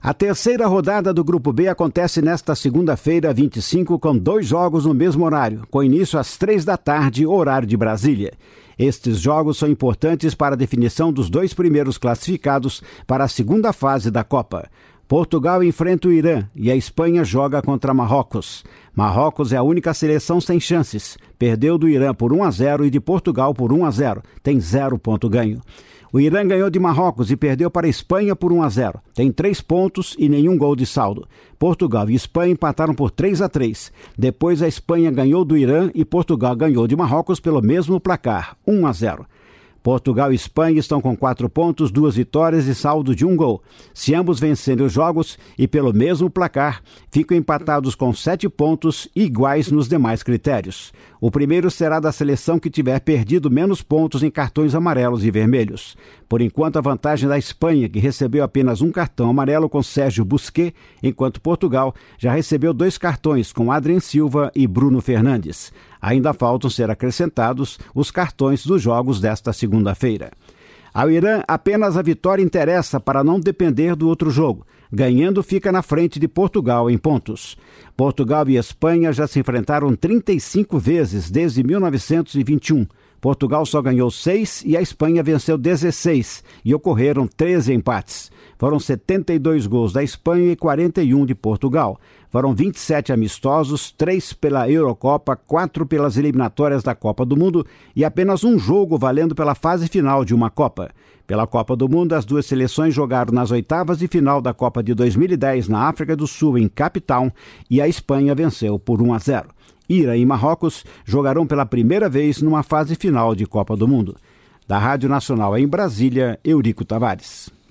A terceira rodada do Grupo B acontece nesta segunda-feira, 25, com 2 jogos no mesmo horário, com início às 15h, horário de Brasília. Estes jogos são importantes para a definição dos 2 primeiros classificados para a segunda fase da Copa. Portugal enfrenta o Irã e a Espanha joga contra Marrocos. Marrocos é a única seleção sem chances. Perdeu do Irã por 1-0 e de Portugal por 1-0. Tem 0 ponto ganho. O Irã ganhou de Marrocos e perdeu para a Espanha por 1-0. Tem 3 pontos e nenhum gol de saldo. Portugal e Espanha empataram por 3-3. Depois a Espanha ganhou do Irã e Portugal ganhou de Marrocos pelo mesmo placar, 1-0. Portugal e Espanha estão com 4 pontos, 2 vitórias e saldo de 1 gol. Se ambos vencerem os jogos e pelo mesmo placar, ficam empatados com 7 pontos iguais nos demais critérios. O primeiro será da seleção que tiver perdido menos pontos em cartões amarelos e vermelhos. Por enquanto, a vantagem da Espanha, que recebeu apenas 1 cartão amarelo com Sérgio Busquets, enquanto Portugal já recebeu 2 cartões com Adrien Silva e Bruno Fernandes. Ainda faltam ser acrescentados os cartões dos jogos desta segunda-feira. Ao Irã, apenas a vitória interessa para não depender do outro jogo. Ganhando, fica na frente de Portugal em pontos. Portugal e Espanha já se enfrentaram 35 vezes desde 1921. Portugal só ganhou 6 e a Espanha venceu 16 e ocorreram 13 empates. Foram 72 gols da Espanha e 41 de Portugal. Foram 27 amistosos, 3 pela Eurocopa, 4 pelas eliminatórias da Copa do Mundo e apenas um jogo valendo pela fase final de uma Copa. Pela Copa do Mundo, as 2 seleções jogaram nas oitavas de final da Copa de 2010 na África do Sul, em Cape Town, e a Espanha venceu por 1-0. Irã e Marrocos jogarão pela primeira vez numa fase final de Copa do Mundo. Da Rádio Nacional em Brasília, Eurico Tavares.